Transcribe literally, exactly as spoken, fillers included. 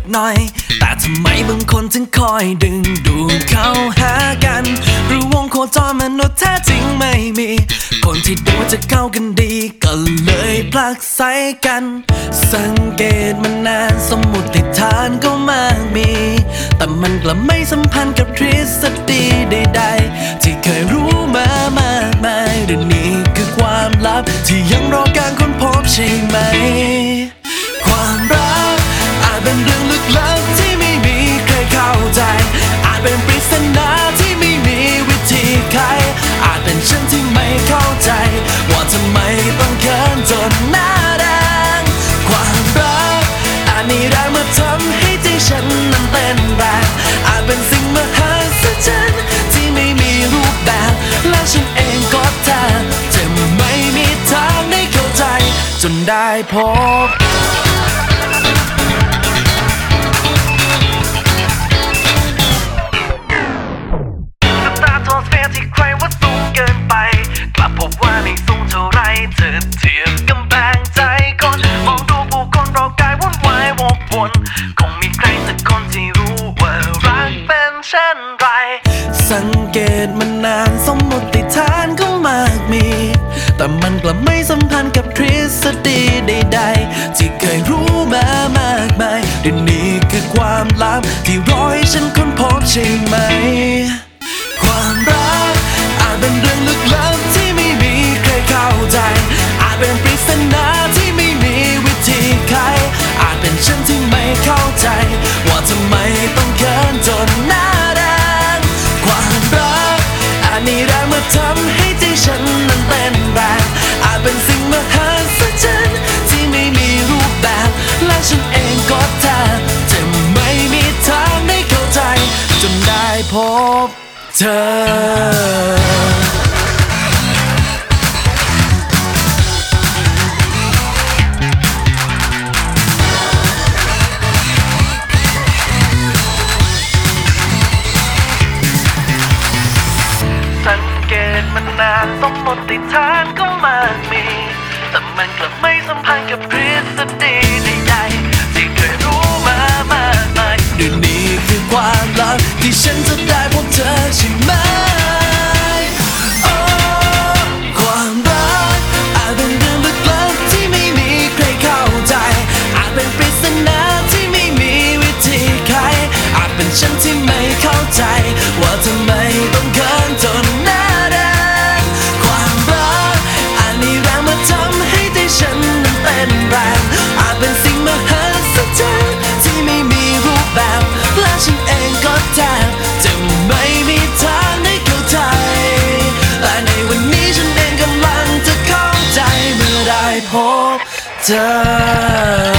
หน่อยแต่ทำไมบางคนถึงคอยดึงดูดเข้าหากันหรือวงโคจรมนุษย์แท้จริงไม่มีคนที่ดูจะเข้ากันดีก็เลยผลักไสกันสังเกตมานานสมมุติฐานก็มากมีแต่มันกลับไม่สัมพันธ์กับทฤษฎีใดๆที่เคยรู้มามากมายเรื่องนี้คือความลับที่ยังรอการค้นพบใช่ไหมความรักอาจเป็นเรื่องลึกลับที่ไม่มีใครเข้าใจอาจเป็นปริศนาที่ไม่มีวิธีไขอาจเป็นฉันที่ไม่เข้าใจว่าทำไมต้องเขินจนหน้าแดงความรักอาจมีแรงมาทำให้ใจฉันนั้นเต้นแรงอาจเป็นสิ่งมหัศจรรย์ที่ไม่มีรูปแบบและฉันเองก็แทบจะไม่มีทางได้เข้าใจจนได้พบที่ใครว่าสูงเกินไปกลับพบว่าไม่สูงเท่าไรเธอเทียบกำแพงใจคนมองดูผู้คนรอกายวุ่นวายวกวนคงมีใครสักคนที่รู้ว่ารักเป็นเช่นไรสังเกตมานานสมมติฐานก็มากมีแต่มันกลับไม่สัมพันธ์กับทฤษฎีใดๆที่เคยรู้มามากมายเดี๋ยวนี้คือความลับที่รอให้ฉันค้นพบใช่ไหมความรักอาจเป็นเรื่องลึกลับที่ไม่มีใครเข้าใจอาจเป็นปริศนาที่ไม่มีวิธีไขอาจเป็นฉันที่ไม่เข้าใจว่าทำไมต้องเขินจนหน้าแดงความรักอาจมีแรงมาทำให้ใจฉันนั้นเต้นแรงอาจเป็นสิ่งมหัศจรรย์ที่ไม่มีรูปแบบและฉันเองก็แทบจะไม่มีทางได้เข้าใจจนได้พบเธอสังเกตมานานสมมติฐานก็มากมีแต่มันกลับไม่สัมพันธ์กับทฤษฎีใดๆที่เคยรู้มามากมายเดี๋ยวนี้คือความลับที่ฉันจะได้พบเธอใช่ไหมโอ้ความรักอาจเป็นเรื่องลึกลับที่ไม่มีใครเข้าใจอาจเป็นปริศนาที่ไม่มีวิธีไขอาจเป็นฉันที่ไม่เข้าใจว่าทำไมต้องเขินจนหน้าแดงความรักอาจมีแรงมาทำให้ใจฉันนั้นเต้นแรงอาจเป็นสิ่งมหัศจรรย์ที่ไม่มีรูปแบบและฉันเองก็แทบจะไม่มีทางได้เข้าใจและในวันนี้ฉันเองกำลังจะเข้าใจเมื่อได้พบเธอ